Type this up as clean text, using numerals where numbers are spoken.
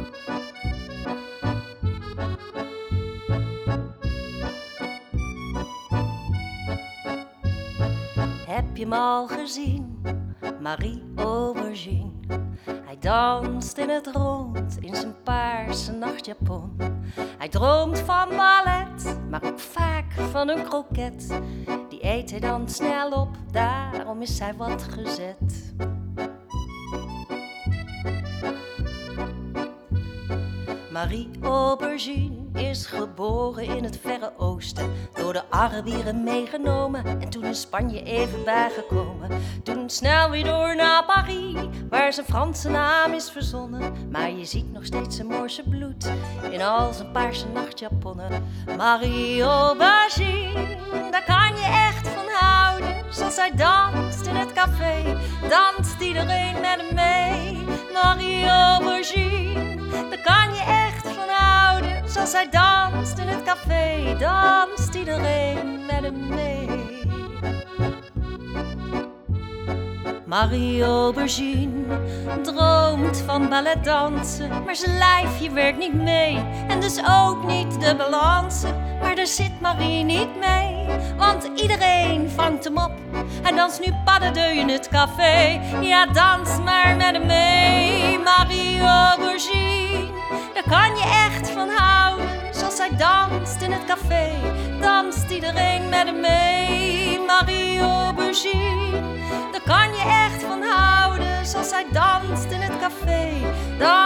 Heb je hem al gezien, Marie Aubergine? Hij danst in het rond in zijn paarse nachtjapon. Hij droomt van ballet, maar ook vaak van een kroket. Die eet hij dan snel op, daarom is hij wat gezet. Marie Aubergine is geboren in het Verre Oosten, door de Arabieren meegenomen en toen in Spanje even bijgekomen. Toen snel weer door naar Paris, waar zijn Franse naam is verzonnen. Maar je ziet nog steeds zijn Moorse bloed in al zijn paarse nachtjaponnen. Marie Aubergine, daar kan je echt van houden. Zoals hij danst in het café, danst iedereen met hem mee. Marie Aubergine, daar kan je echt van houden. Zoals hij danst in het café, danst iedereen met hem mee. Marie Aubergine droomt van balletdansen, maar zijn lijfje werkt niet mee en dus ook niet de balansen. Maar daar zit Marie niet mee, want iedereen vangt hem op. Hij danst nu pas de deux in het café, ja dans maar met hem mee. Marie Aubergine, daar kan je echt van houden. Zoals hij danst in het café, danst iedereen met hem mee. Marie Aubergine, daar kan je echt van houden. Zoals hij danst in het café,